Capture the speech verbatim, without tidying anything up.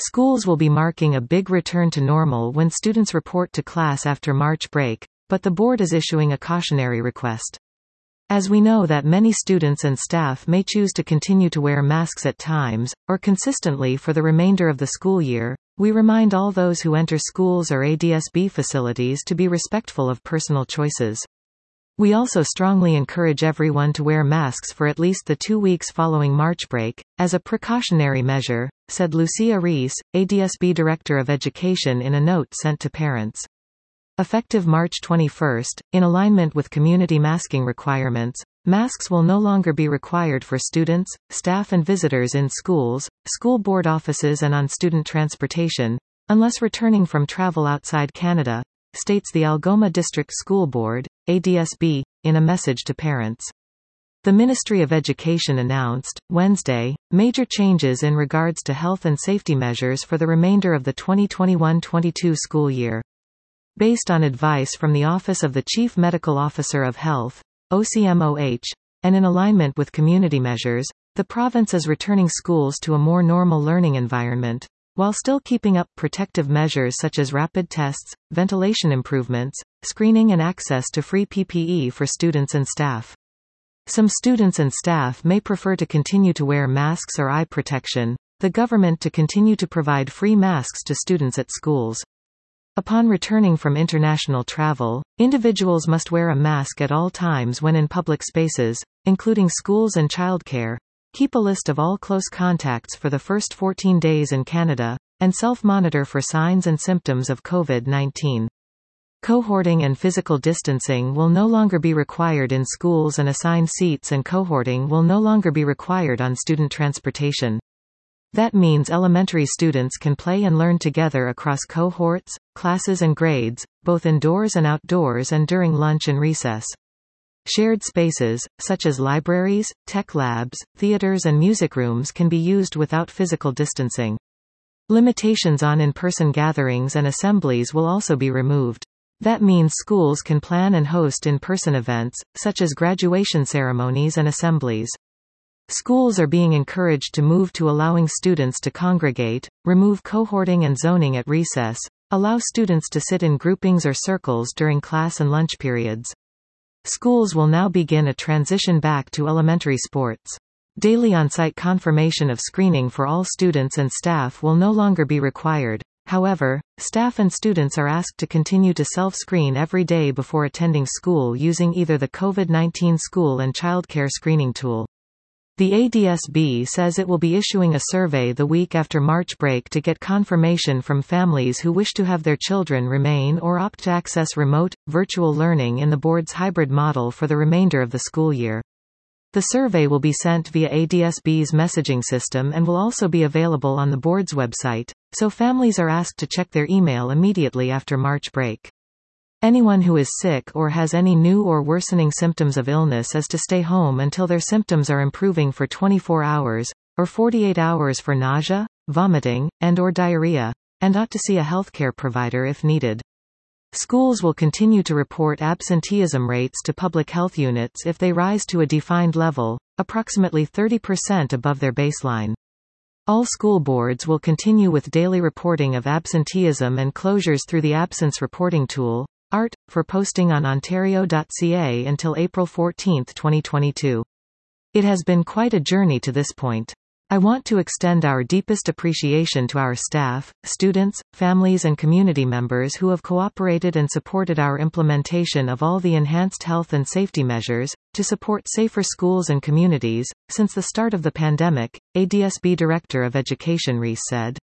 Schools will be marking a big return to normal when students report to class after March break, but the board is issuing a cautionary request. As we know that many students and staff may choose to continue to wear masks at times, or consistently for the remainder of the school year, we remind all those who enter schools or A D S B facilities to be respectful of personal choices. We also strongly encourage everyone to wear masks for at least the two weeks following March break, as a precautionary measure, said Lucia Reese, A D S B Director of Education in a note sent to parents. Effective March twenty-first, in alignment with community masking requirements, masks will no longer be required for students, staff and visitors in schools, school board offices and on student transportation, unless returning from travel outside Canada, states the Algoma District School Board, A D S B, in a message to parents. The Ministry of Education announced, Wednesday, major changes in regards to health and safety measures for the remainder of the twenty twenty-one twenty-two school year. Based on advice from the Office of the Chief Medical Officer of Health, O C M O H, and in alignment with community measures, the province is returning schools to a more normal learning environment, while still keeping up protective measures such as rapid tests, ventilation improvements, screening and access to free P P E for students and staff. Some students and staff may prefer to continue to wear masks or eye protection, the government to continue to provide free masks to students at schools. Upon returning from international travel, individuals must wear a mask at all times when in public spaces, including schools and childcare, keep a list of all close contacts for the first fourteen days in Canada, and self-monitor for signs and symptoms of COVID nineteen. Cohorting and physical distancing will no longer be required in schools and assigned seats, and cohorting will no longer be required on student transportation. That means elementary students can play and learn together across cohorts, classes and grades, both indoors and outdoors and during lunch and recess. Shared spaces, such as libraries, tech labs, theaters and music rooms can be used without physical distancing. Limitations on in-person gatherings and assemblies will also be removed. That means schools can plan and host in-person events, such as graduation ceremonies and assemblies. Schools are being encouraged to move to allowing students to congregate, remove cohorting and zoning at recess, allow students to sit in groupings or circles during class and lunch periods. Schools will now begin a transition back to elementary sports. Daily on-site confirmation of screening for all students and staff will no longer be required. However, staff and students are asked to continue to self-screen every day before attending school using either the COVID nineteen school and childcare screening tool. The A D S B says it will be issuing a survey the week after March break to get confirmation from families who wish to have their children remain or opt to access remote, virtual learning in the board's hybrid model for the remainder of the school year. The survey will be sent via A D S B's messaging system and will also be available on the board's website, so families are asked to check their email immediately after March break. Anyone who is sick or has any new or worsening symptoms of illness is to stay home until their symptoms are improving for twenty-four hours, or forty-eight hours for nausea, vomiting, and or diarrhea, and ought to see a healthcare provider if needed. Schools will continue to report absenteeism rates to public health units if they rise to a defined level, approximately thirty percent above their baseline. All school boards will continue with daily reporting of absenteeism and closures through the absence reporting tool, A R T, for posting on ontario dot c a until April fourteenth twenty twenty-two. It has been quite a journey to this point. I want to extend our deepest appreciation to our staff, students, families and community members who have cooperated and supported our implementation of all the enhanced health and safety measures, to support safer schools and communities, since the start of the pandemic, A D S B Director of Education Reese said.